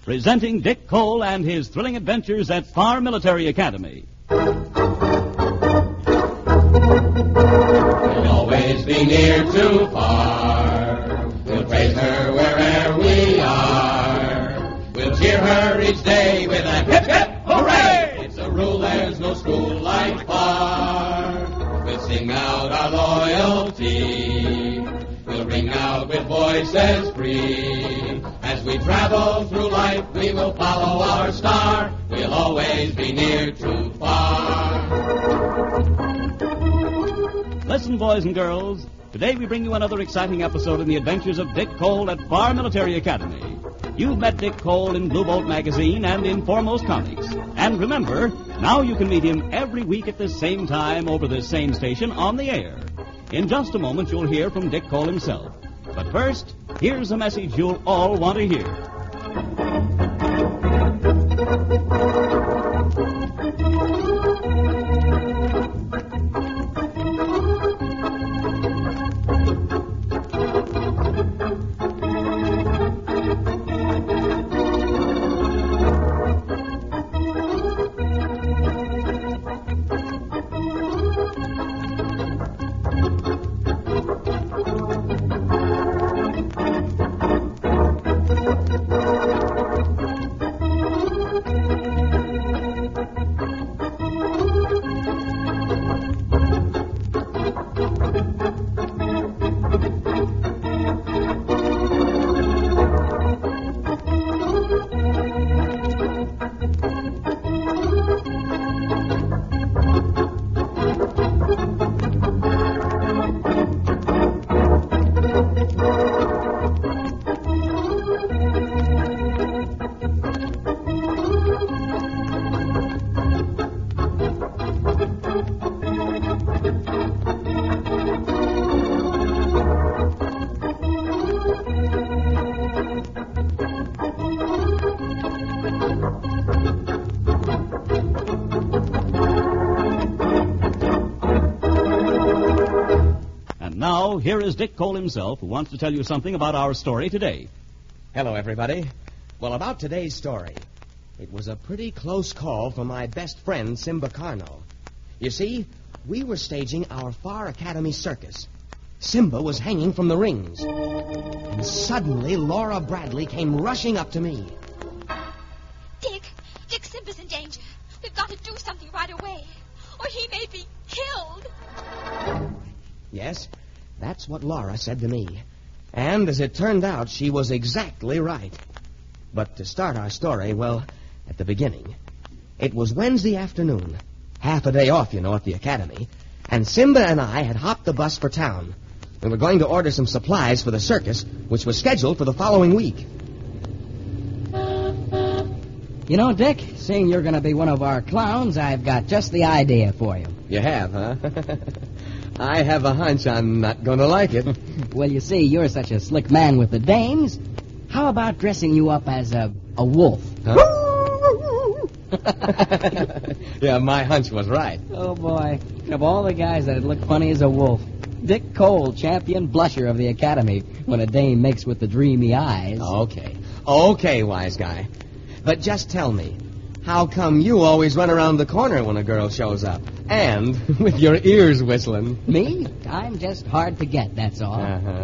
presenting Dick Cole and his thrilling adventures at Farr Military Academy. We'll always be near to Farr. We'll praise her wherever we are. We'll cheer her each day with a hip, hip, hooray! It's a rule, there's no school like Farr. We'll sing out our loyalty. We'll ring out with voices free. As we travel through life, we will follow our star. We'll always be near to Farr. Listen, boys and girls. Today we bring you another exciting episode in the adventures of Dick Cole at Farr Military Academy. You've met Dick Cole in Blue Bolt magazine and in Foremost Comics. And remember, now you can meet him every week at this same time over this same station on the air. In just a moment, you'll hear from Dick Cole himself. But first, here's a message you'll all want to hear. Now, here is Dick Cole himself, who wants to tell you something about our story today. Hello, everybody. Well, about today's story, it was a pretty close call for my best friend, Simba Carno. You see, we were staging our Farr Academy circus. Simba was hanging from the rings. And suddenly, Laura Bradley came rushing up to me. Dick, Simba's in danger. We've got to do something right away, or he may be killed. Yes, that's what Laura said to me. And as it turned out, she was exactly right. But to start our story, well, at the beginning, it was Wednesday afternoon, half a day off, you know, at the academy, and Simba and I had hopped the bus for town. We were going to order some supplies for the circus, which was scheduled for the following week. You know, Dick, seeing you're going to be one of our clowns, I've got just the idea for you. You have, huh? I have a hunch I'm not going to like it. Well, you see, you're such a slick man with the dames. How about dressing you up as a wolf? Huh? Yeah, my hunch was right. Oh, boy. Of all the guys that'd look funny as a wolf, Dick Cole, champion blusher of the academy, when a dame makes with the dreamy eyes. Okay, wise guy. But just tell me, how come you always run around the corner when a girl shows up? And with your ears whistling. Me? I'm just hard to get, that's all. Uh-huh.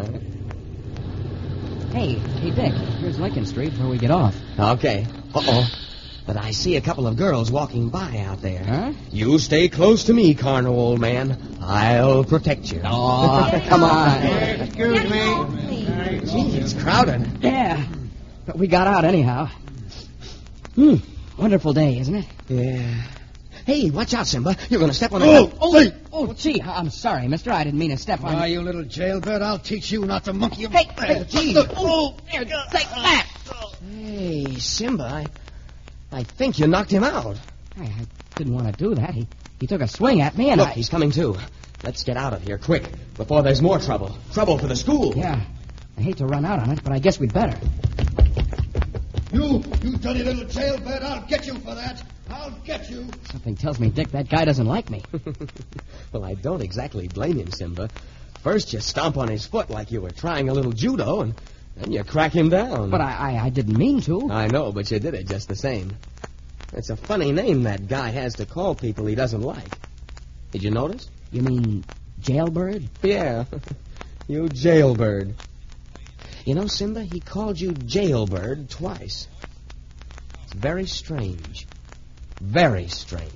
Hey, Dick, here's Lincoln Street where we get off. Okay. Uh-oh. But I see a couple of girls walking by out there. Huh? You stay close to me, Carno, old man. I'll protect you. Oh, come on. Excuse me. Gee, it's crowded. Yeah, but we got out anyhow. Wonderful day, isn't it? Yeah. Hey, watch out, Simba. You're going to step on Oh, gee, I'm sorry, mister. I didn't mean to step on you. Why, you little jailbird, I'll teach you not to monkey about. Hey, gee. There, take that. Hey, Simba, I think you knocked him out. I didn't want to do that. He took a swing at me and Look, he's coming too. Let's get out of here, quick, before there's more trouble. Trouble for the school. Yeah, I hate to run out on it, but I guess we'd better. You dirty little jailbird, I'll get you for that. I'll get you. Something tells me, Dick, that guy doesn't like me. Well, I don't exactly blame him, Simba. First, you stomp on his foot like you were trying a little judo, and And you crack him down. But I didn't mean to. I know, but you did it just the same. It's a funny name that guy has to call people he doesn't like. Did you notice? You mean jailbird? Yeah. You jailbird. You know, Simba, he called you jailbird twice. It's very strange. Very strange.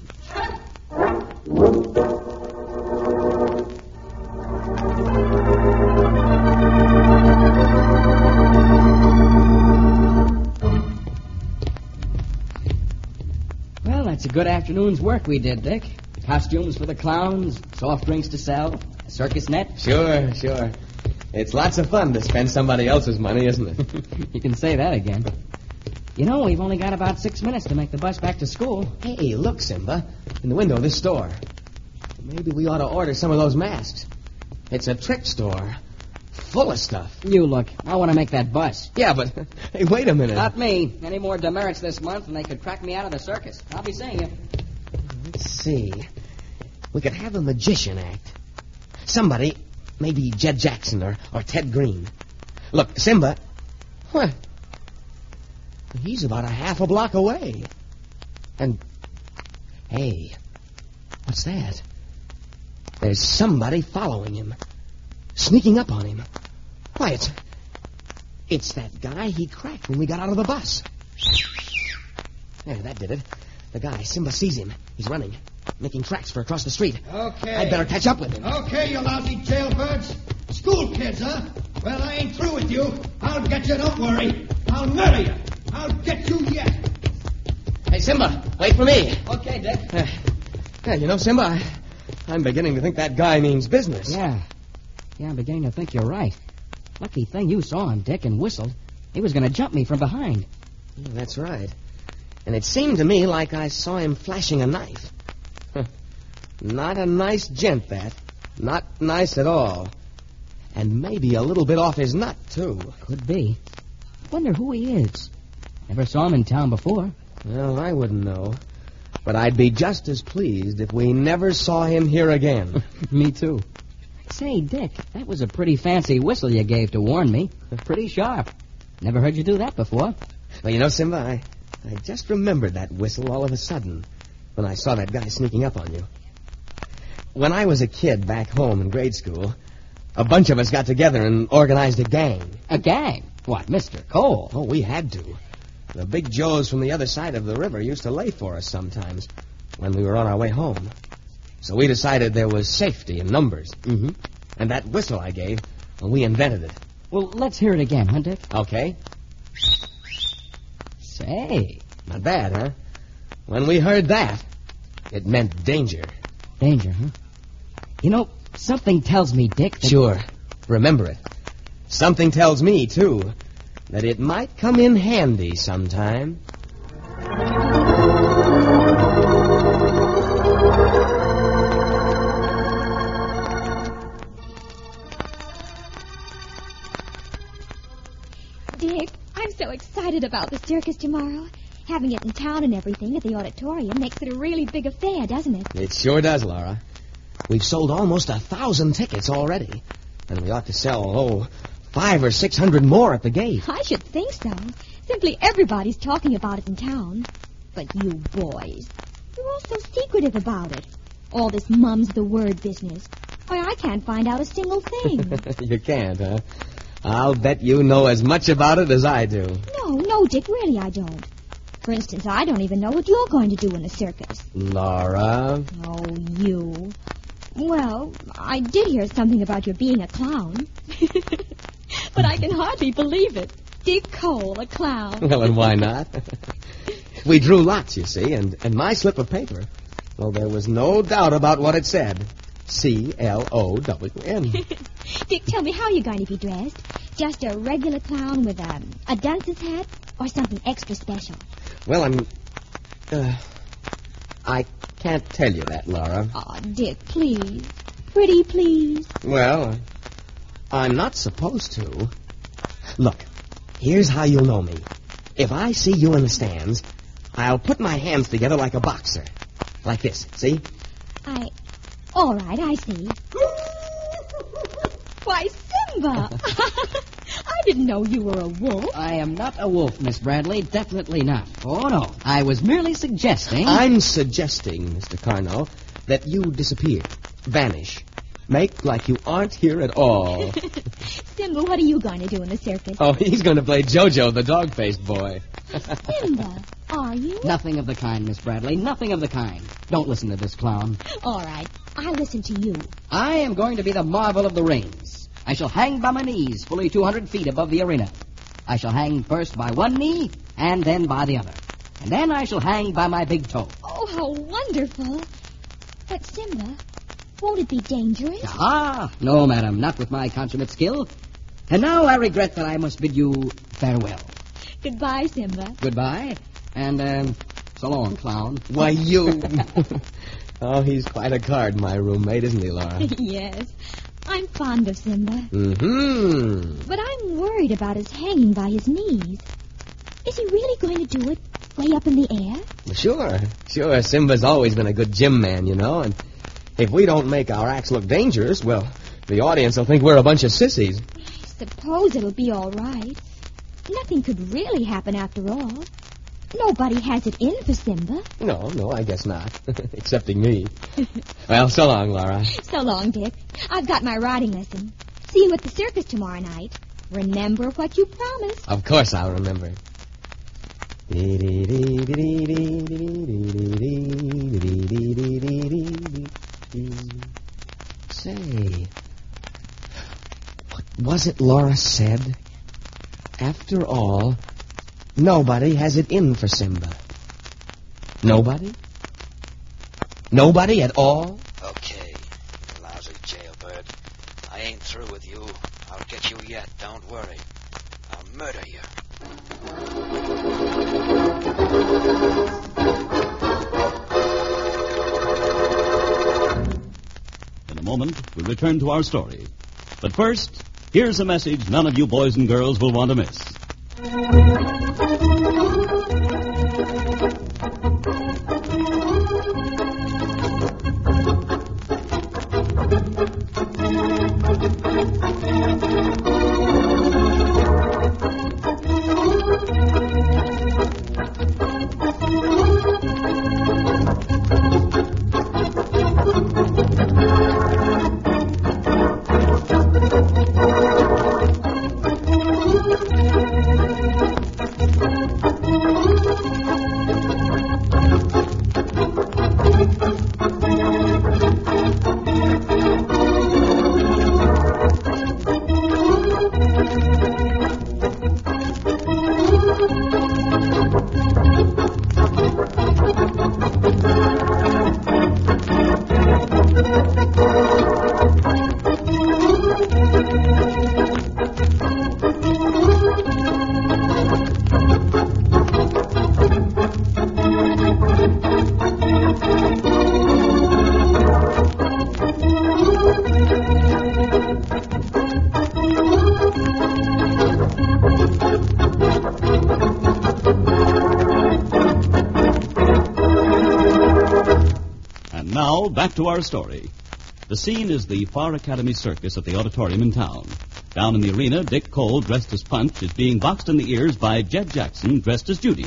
Well, that's a good afternoon's work we did, Dick. Costumes for the clowns, soft drinks to sell, a circus net. Sure. It's lots of fun to spend somebody else's money, isn't it? You can say that again. You know, we've only got about 6 minutes to make the bus back to school. Hey, look, Simba. In the window of this store. Maybe we ought to order some of those masks. It's a trick store. Full of stuff. You look. I want to make that bus. Yeah, but... Hey, wait a minute. Not me. Any more demerits this month and they could crack me out of the circus. I'll be seeing you. Let's see. We could have a magician act. Somebody, maybe Jed Jackson or Ted Green. Look, Simba. What? He's about a half a block away. And, hey, what's that? There's somebody following him. Sneaking up on him. Why, it's that guy he cracked when we got out of the bus. There, that did it. The guy, Simba sees him. He's running, making tracks for across the street. Okay. I'd better catch up with him. Okay, you lousy jailbirds. School kids, huh? Well, I ain't through with you. I'll get you, don't worry. I'll murder you. I'll get you yet. Hey, Simba, wait for me. Okay, Dick. Yeah, you know, Simba, I'm beginning to think that guy means business. Yeah, I'm beginning to think you're right. Lucky thing you saw him, Dick, and whistled. He was going to jump me from behind. Yeah, that's right. And it seemed to me like I saw him flashing a knife. Not a nice gent, that. Not nice at all. And maybe a little bit off his nut, too. Could be. Wonder who he is. Never saw him in town before. Well, I wouldn't know. But I'd be just as pleased if we never saw him here again. Me too. Say, Dick, that was a pretty fancy whistle you gave to warn me. Pretty sharp. Never heard you do that before. Well, you know, Simba, I just remembered that whistle all of a sudden when I saw that guy sneaking up on you. When I was a kid back home in grade school, a bunch of us got together and organized a gang. A gang? What, Mr. Cole? Oh, we had to. The big Joes from the other side of the river used to lay for us sometimes when we were on our way home. So we decided there was safety in numbers. Mm-hmm. And that whistle I gave, well, we invented it. Well, let's hear it again, huh, Dick? Okay. Say. Not bad, huh? When we heard that, it meant danger. Danger, huh? You know, something tells me, Dick, that... Sure. Remember it. Something tells me, too, that it might come in handy sometime. Dick, I'm so excited about the circus tomorrow. Having it in town and everything at the auditorium makes it a really big affair, doesn't it? It sure does, Laura. We've sold almost 1,000 tickets already. And we ought to sell, 500 or 600 more at the gate. I should think so. Simply everybody's talking about it in town. But you boys, you're all so secretive about it. All this mum's the word business. Why, I can't find out a single thing. You can't, huh? I'll bet you know as much about it as I do. No, Dick, really I don't. For instance, I don't even know what you're going to do in the circus. Laura. Oh, you. Well, I did hear something about your being a clown. But I can hardly believe it. Dick Cole, a clown. Well, and why not? We drew lots, you see, and my slip of paper, well, there was no doubt about what it said. C-L-O-W-N. Dick, tell me, how are you going to be dressed? Just a regular clown with a dunce's hat or something extra special? Well, I can't tell you that, Laura. Oh, Dick, please. Pretty please. Well, I'm not supposed to. Look, here's how you'll know me. If I see you in the stands, I'll put my hands together like a boxer. Like this, see? All right, I see. Why, Simba! I I didn't know you were a wolf. I am not a wolf, Miss Bradley. Definitely not. Oh, no. I was merely suggesting... I'm suggesting, Mr. Carno, that you disappear, vanish, make like you aren't here at all. Simba, what are you going to do in the circus? Oh, he's going to play Jojo, the dog-faced boy. Simba, are you? Nothing of the kind, Miss Bradley. Nothing of the kind. Don't listen to this clown. All right, I'll listen to you. I am going to be the marvel of the rings. I shall hang by my knees fully 200 feet above the arena. I shall hang first by one knee and then by the other. And then I shall hang by my big toe. Oh, how wonderful. But, Simba, won't it be dangerous? Ah, no, madam, not with my consummate skill. And now I regret that I must bid you farewell. Goodbye, Simba. Goodbye, and, so long, clown. Why, you... Oh, he's quite a card, my roommate, isn't he, Laura? Yes, I'm fond of Simba. Mm-hmm. But I'm worried about his hanging by his knees. Is he really going to do it way up in the air? Sure. Simba's always been a good gym man, you know, and if we don't make our acts look dangerous, well, the audience will think we're a bunch of sissies. I suppose it'll be all right. Nothing could really happen after all. Nobody has it in for Simba. No, I guess not. Excepting me. Well, so long, Laura. So long, Dick. I've got my riding lesson. See you at the circus tomorrow night. Remember what you promised. Of course I'll remember. Say, what was it Laura said? After all, nobody has it in for Simba. Nobody? Nobody at all? Okay, lousy jailbird. I ain't through with you. I'll get you yet, don't worry. I'll murder you. In a moment, we'll return to our story. But first, here's a message none of you boys and girls will want to miss. Now, back to our story. The scene is the Far Academy Circus at the auditorium in town. Down in the arena, Dick Cole, dressed as Punch, is being boxed in the ears by Jed Jackson, dressed as Judy.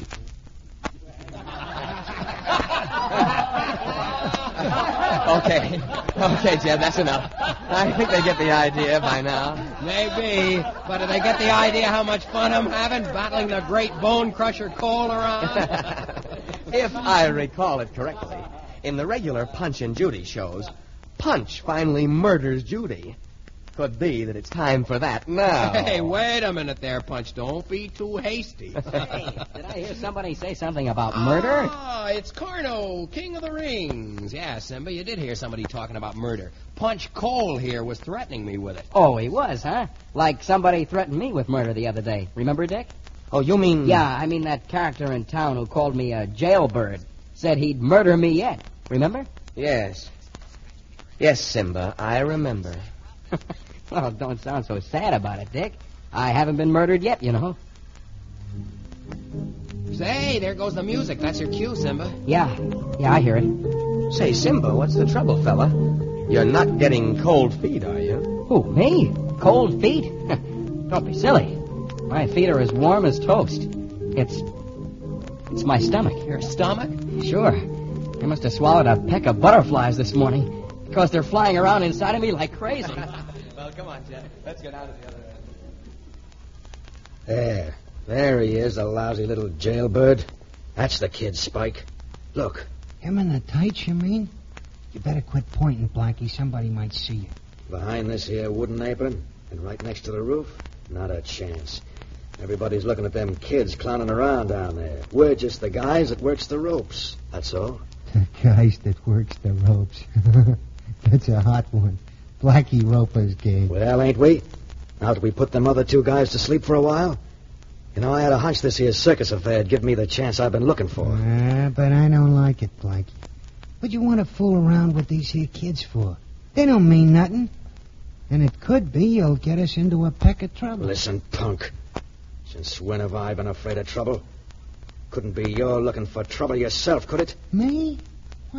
Okay, Jed, that's enough. I think they get the idea by now. Maybe, but do they get the idea how much fun I'm having battling the great bone crusher Cole around? If I recall it correctly, in the regular Punch and Judy shows, Punch finally murders Judy. Could be that it's time for that now. Hey, wait a minute there, Punch. Don't be too hasty. Hey, did I hear somebody say something about murder? Ah, it's Carno, King of the Rings. Yeah, Simba, you did hear somebody talking about murder. Punch Cole here was threatening me with it. Oh, he was, huh? Like somebody threatened me with murder the other day. Remember, Dick? Oh, you mean... Yeah, I mean that character in town who called me a jailbird. Said he'd murder me yet. Remember? Yes. Yes, Simba, I remember. Well, don't sound so sad about it, Dick. I haven't been murdered yet, you know. Say, there goes the music. That's your cue, Simba. Yeah, I hear it. Say, Simba, what's the trouble, fella? You're not getting cold feet, are you? Who, me? Cold feet? Don't be silly. My feet are as warm as toast. It's my stomach. Your stomach? Sure. I must have swallowed a peck of butterflies this morning because they're flying around inside of me like crazy. Well, come on, Jack. Let's go down to the other end. There he is, the lousy little jailbird. That's the kid, Spike. Look. Him in the tights, you mean? You better quit pointing, Blackie. Somebody might see you. Behind this here wooden apron and right next to the roof? Not a chance. Everybody's looking at them kids clowning around down there. We're just the guys that works the ropes. That's all. The guys that works the ropes. That's a hot one. Blackie Roper's game. Well, ain't we? Now that we put them other two guys to sleep for a while? You know, I had a hunch this here circus affair'd give me the chance I've been looking for. But I don't like it, Blackie. What you want to fool around with these here kids for? They don't mean nothing. And it could be you'll get us into a peck of trouble. Listen, punk. Since when have I been afraid of trouble? Couldn't be you're looking for trouble yourself, could it? Me? Why,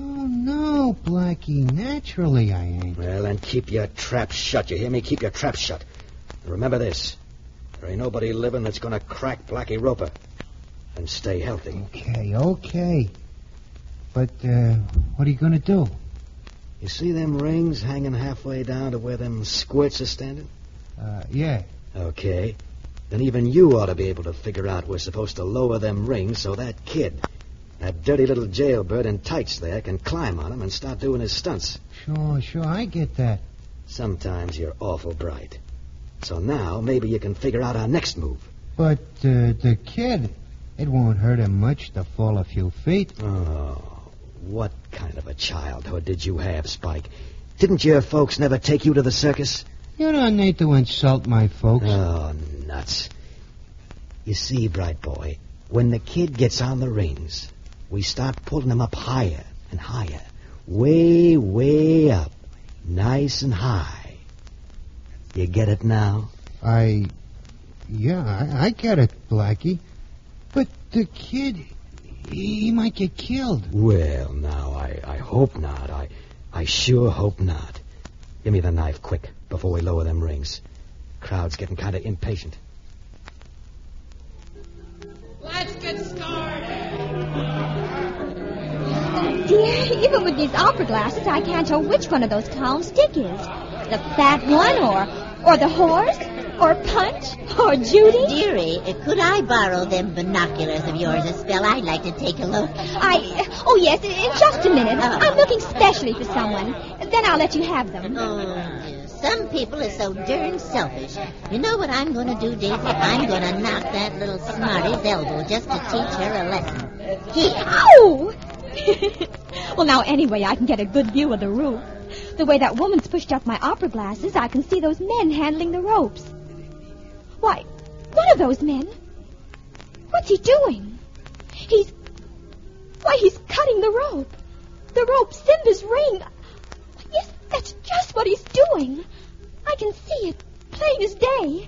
no, Blackie. Naturally I ain't. Well, then keep your trap shut. You hear me? Keep your trap shut. And remember this. There ain't nobody living that's going to crack Blackie Roper. And stay healthy. Okay. But, what are you going to do? You see them rings hanging halfway down to where them squirts are standing? Yeah. Okay. Then even you ought to be able to figure out we're supposed to lower them rings so that kid, that dirty little jailbird in tights there, can climb on them and start doing his stunts. Sure, I get that. Sometimes you're awful bright. So now maybe you can figure out our next move. But the kid, it won't hurt him much to fall a few feet. Oh, what kind of a childhood did you have, Spike? Didn't your folks never take you to the circus? You don't need to insult my folks. Oh, nuts. You see, bright boy, when the kid gets on the rings, we start pulling him up higher and higher. Way, way up. Nice and high. You get it now? I get it, Blackie. But the kid, he might get killed. Well, now, I hope not. I sure hope not. Give me the knife, quick, before we lower them rings. Crowd's getting kind of impatient. Let's get started. Dear, even with these opera glasses, I can't tell which one of those clowns Dick is. The fat one, or the horse, or Punch, or Judy. Dearie, could I borrow them binoculars of yours a spell? I'd like to take a look. Oh, yes, in just a minute. I'm looking specially for someone. Then I'll let you have them. Oh, some people are so darn selfish. You know what I'm going to do, Daisy? I'm going to knock that little smarty's elbow just to teach her a lesson. Here. Ow! Well, now, anyway, I can get a good view of the roof. The way that woman's pushed up my opera glasses, I can see those men handling the ropes. Why, one of those men. What's he doing? He's cutting the rope. The rope, Simba's ring. Yes, that's just what he's doing. I can see it, plain as day.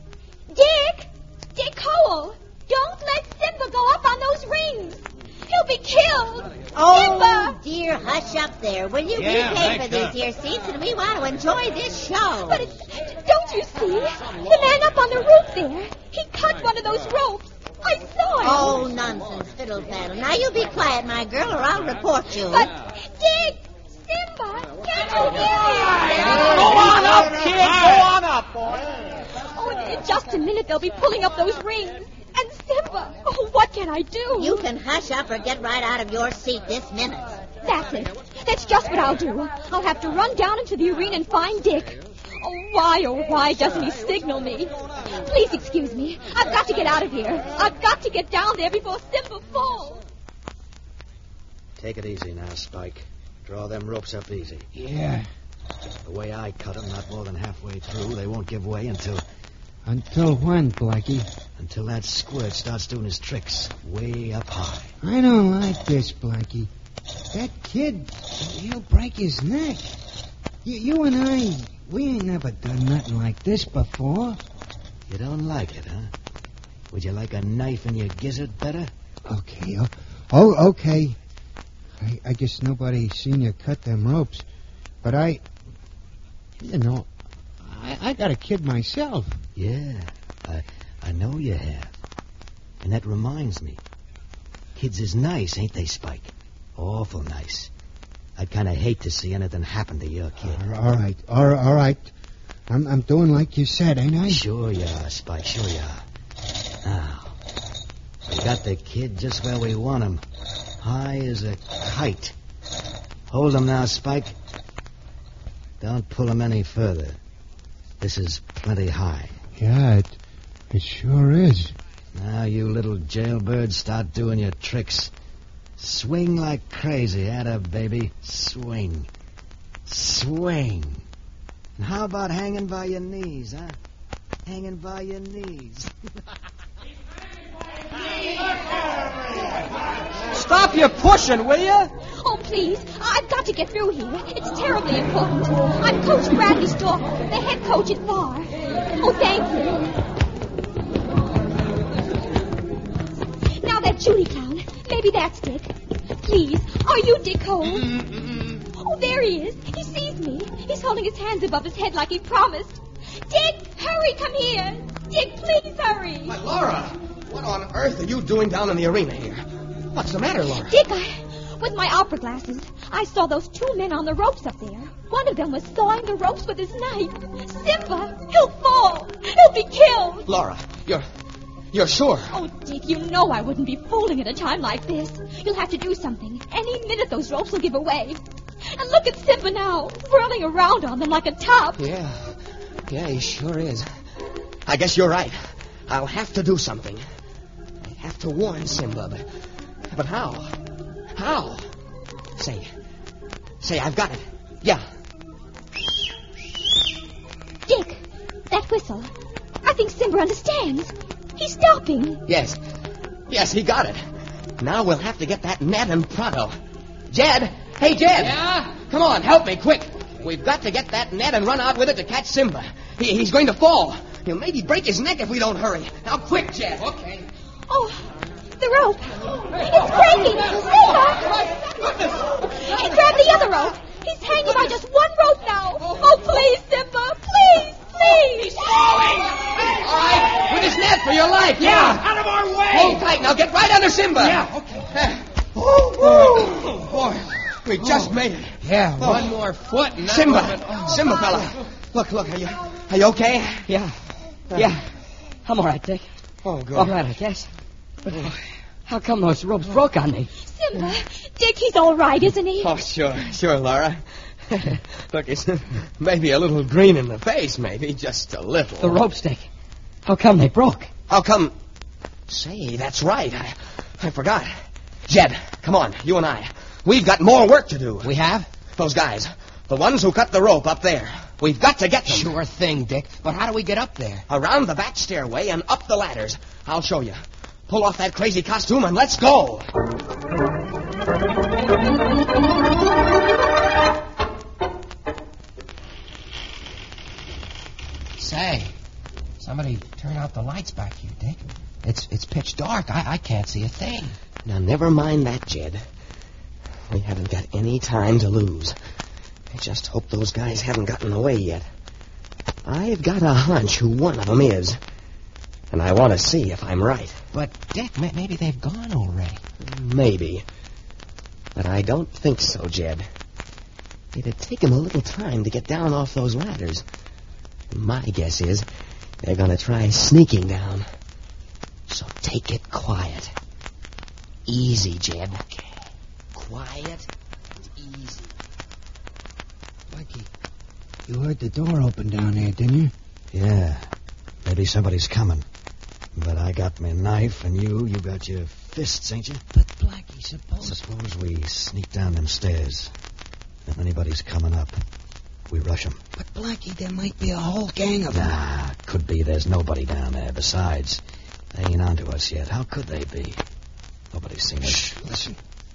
Dick Cole, don't let Simba go up on those rings. He'll be killed. Oh, Simba! Dear, hush up there. Will you? We pay for these here seats, and we want to enjoy this show. But don't you see? The man up on the roof there. He cut one of those ropes. I saw him. Oh, nonsense, fiddle faddle. Now you be quiet, my girl, or I'll report you. But, Dick, Simba, can't you hear me? Go on up, kid. Go on up, boy. Oh, in just a minute they'll be pulling up those rings. And Simba, what can I do? You can hush up or get right out of your seat this minute. That's it. That's just what I'll do. I'll have to run down into the arena and find Dick. Oh, why doesn't he signal me? Please excuse me. I've got to get out of here. I've got to get down there before Simba falls. Take it easy now, Spike. Draw them ropes up easy. Yeah. The way I cut them, not more than halfway through, they won't give way until... Until when, Blackie? Until that squirt starts doing his tricks way up high. I don't like this, Blackie. That kid, he'll break his neck. You and I, we ain't never done nothing like this before. You don't like it, huh? Would you like a knife in your gizzard better? Okay. Okay. I guess nobody's seen you cut them ropes. But I got a kid myself. Yeah. I know you have. And that reminds me. Kids is nice, ain't they, Spike? Awful nice. I'd kind of hate to see anything happen to your kid. All right. I'm doing like you said, ain't I? Sure you are, Spike, sure you are. Now, we got the kid just where we want him. High as a kite. Hold him now, Spike. Don't pull him any further. This is plenty high. Yeah, it sure is. Now, you little jailbird, start doing your tricks. Swing like crazy, atta baby. Swing. Swing. And how about hanging by your knees, huh? Hanging by your knees. Stop your pushing, will you? Oh, please. I've got to get through here. It's terribly important. I'm Coach Bradley Stalker, the head coach at Bar. Oh, thank you. Now that Judy clown. Maybe that's Dick. Please, are you Dick Cole? Oh, there he is. He sees me. He's holding his hands above his head like he promised. Dick, hurry, come here. Dick, please hurry. But, Laura, what on earth are you doing down in the arena here? What's the matter, Laura? Dick, with my opera glasses, I saw those two men on the ropes up there. One of them was sawing the ropes with his knife. Simba, he'll fall. He'll be killed. Laura, you're sure? Oh, Dick, you know I wouldn't be fooling at a time like this. You'll have to do something. Any minute those ropes will give away. And look at Simba now, whirling around on them like a top. Yeah, he sure is. I guess you're right. I'll have to do something. I have to warn Simba, but how? How? Say, I've got it. Yeah. Dick, that whistle. I think Simba understands. He's stopping. Yes, he got it. Now we'll have to get that net and pronto. Jed! Hey, Jed! Yeah? Come on, help me, quick. We've got to get that net and run out with it to catch Simba. He's going to fall. He'll maybe break his neck if we don't hurry. Now, quick, Jed. Okay. Oh, the rope. It's breaking. Simba! He grabbed the other rope. He's hanging by just one rope now. Oh, please, Simba. Please. He's falling. All right, with his net for your life. Yeah. Out of our way. Hold tight. Now get right under Simba. Yeah, okay. Oh, boy. We just made it. Yeah, one more foot and that Simba. would've Simba, fella. Look, are you okay? Yeah. I'm all right, Dick. Oh, good. All right, I guess. But how come those ropes broke on me? Simba, Dick, he's all right, isn't he? Oh, sure, Laura. Look, he's maybe a little green in the face, maybe, just a little. The ropes, Dick. How come they broke? How come? Say, that's right. I forgot. Jed, come on, you and I. We've got more work to do. We have? Those guys, the ones who cut the rope up there. We've got to get them. Sure thing, Dick. But how do we get up there? Around the back stairway and up the ladders. I'll show you. Pull off that crazy costume and let's go. Say, somebody turn out the lights back here, Dick. It's pitch dark. I can't see a thing. Now, never mind that, Jed. We haven't got any time to lose. I just hope those guys haven't gotten away yet. I've got a hunch who one of them is. And I want to see if I'm right. But, Dick, maybe they've gone already. Maybe. But I don't think so, Jed. It'd take them a little time to get down off those ladders. My guess is they're going to try sneaking down. So take it quiet. Easy, Jed. Okay. Quiet and easy. Blackie, you heard the door open down there, didn't you? Yeah. Maybe somebody's coming. But I got my knife, and you got your fists, ain't you? But, Blackie, Suppose we sneak down them stairs. If anybody's coming up, we rush them. But, Blackie, there might be a whole gang of them. Nah, could be there's nobody down there. Besides, they ain't onto us yet. How could they be? Nobody's seen us. Shh, listen.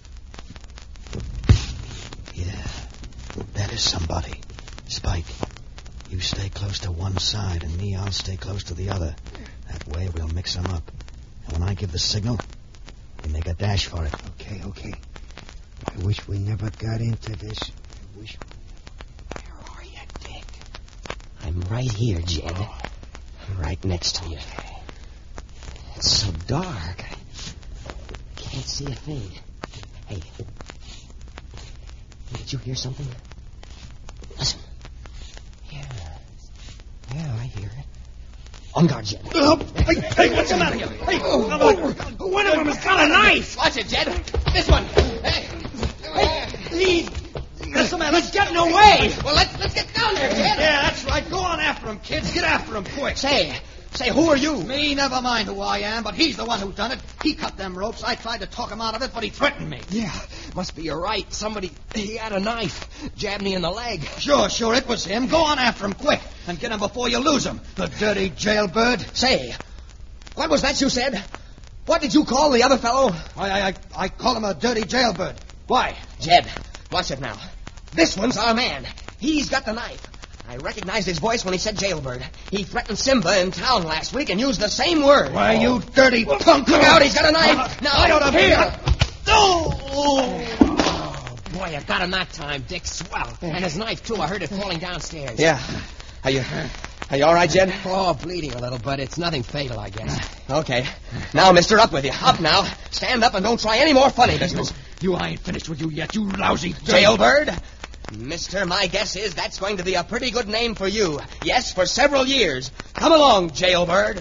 Yeah, that is somebody. Spike, you stay close to one side, and me, I'll stay close to the other. That way we'll mix them up. And when I give the signal, we make a dash for it. Okay. I wish we never got into this. I wish... Where are you, Dick? I'm right here, Jed. I'm right next to you. It's so dark. I can't see a thing. Hey. Did you hear something? Listen. Yeah, I hear it. On guard, Jed. Hey, what's the matter here? Hey, one of them has got a knife. Watch it, Jed. This one. Hey, Please. That's the man. He's getting away. Well, let's get down there, Jed. Yeah, that's right. Go on after him, kids. Get after him quick. Say, who are you? Me, never mind who I am, but he's the one who done it. He cut them ropes. I tried to talk him out of it, but he threatened me. Yeah, must be you're right. He had a knife. Jabbed me in the leg. Sure, it was him. Go on after him quick and get him before you lose him. The dirty jailbird. Say, what was that you said? What did you call the other fellow? I call him a dirty jailbird. Why? Jed, watch it now. This one's our man. He's got the knife. I recognized his voice when he said jailbird. He threatened Simba in town last week and used the same word. Why, you dirty punk. Look out, he's got a knife. Now, I don't have here. Oh, boy, you got him that time, Dick. Swell. And his knife, too. I heard it falling downstairs. Yeah. Are you all right, Jed? Oh, bleeding a little, but it's nothing fatal, I guess. Okay. Now, mister, up with you. Up now. Stand up and don't try any more funny business. I ain't finished with you yet, you lousy jailbird. Mister, my guess is that's going to be a pretty good name for you. Yes, for several years. Come along, jailbird.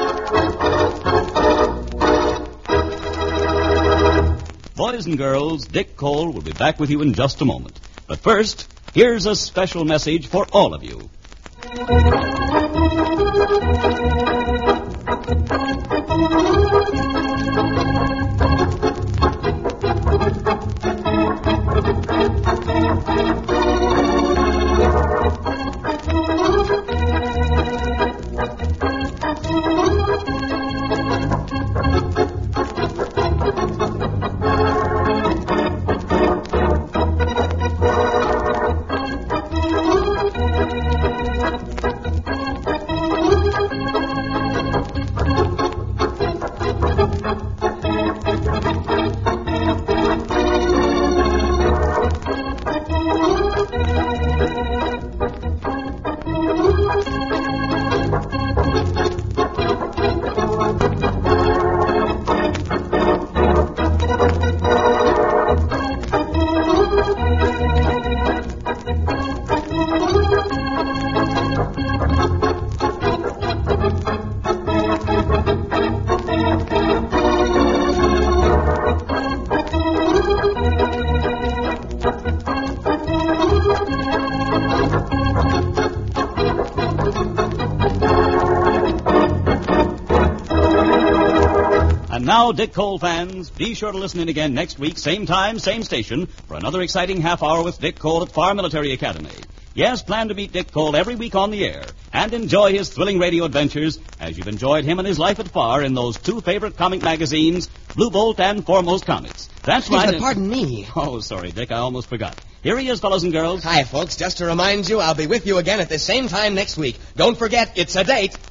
Boys and girls, Dick Cole will be back with you in just a moment. But first, here's a special message for all of you. And now, Dick Cole fans, be sure to listen in again next week, same time, same station, for another exciting half hour with Dick Cole at Farr Military Academy. Yes, plan to meet Dick Cole every week on the air and enjoy his thrilling radio adventures as you've enjoyed him and his life at Farr in those two favorite comic magazines, Blue Bolt and Foremost Comics. That's right. But pardon me. Oh, sorry, Dick, I almost forgot. Here he is, fellows and girls. Hi, folks. Just to remind you, I'll be with you again at the same time next week. Don't forget, it's a date.